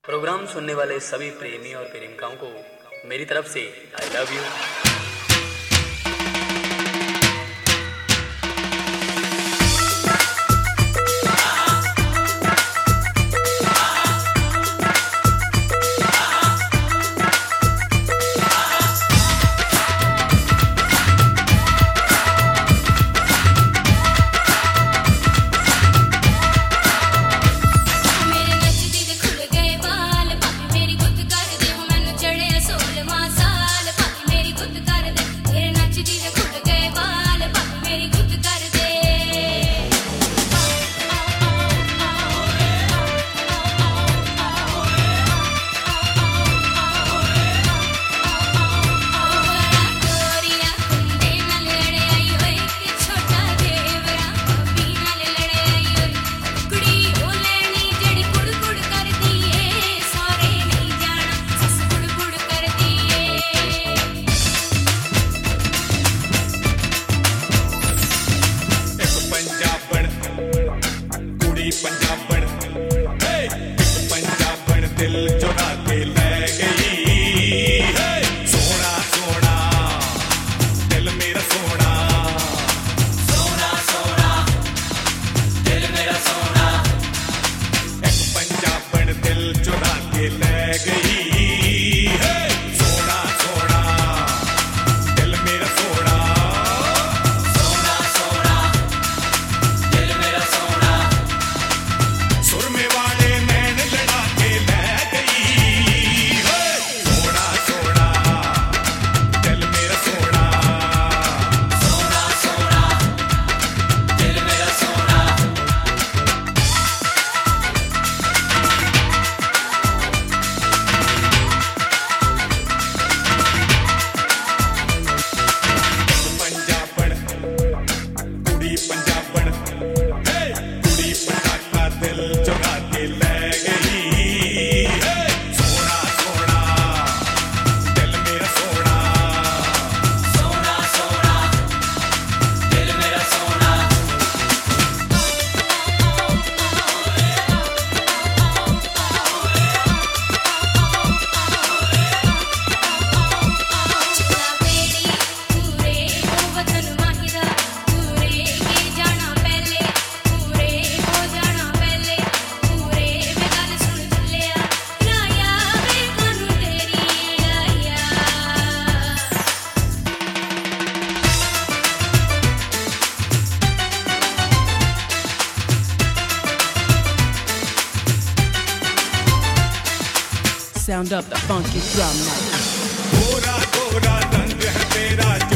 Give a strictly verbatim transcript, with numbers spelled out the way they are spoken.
Programme सुनने वाले सभी प्रेमी और प्रेमिकाओं को मेरी तरफ से आई लव यू। पंजाबन पंजाबन दिल चुरा के ले गई, सोना सोना दिल मेरा सोना, सोना सोना दिल मेरा सोना। एक पंजाबन दिल चुरा के ले गई, सोना सोना दिल मेरा सोना, सोना सोना दिल मेरा सोना। सुरमे वाले नैन लड़ा के ले गई, सोना सोना दिल मेरा सोना, सोना सोना दिल मेरा सोना। पंजाबन कुड़ी पंजाबन कुड़ी पटाखा दिल चुरा के ले गई, सोना सोना दिल मेरा सोना, सोना सोना दिल मेरा सोना। Sound up the funky drum now. Gora Gora रंग है तेरा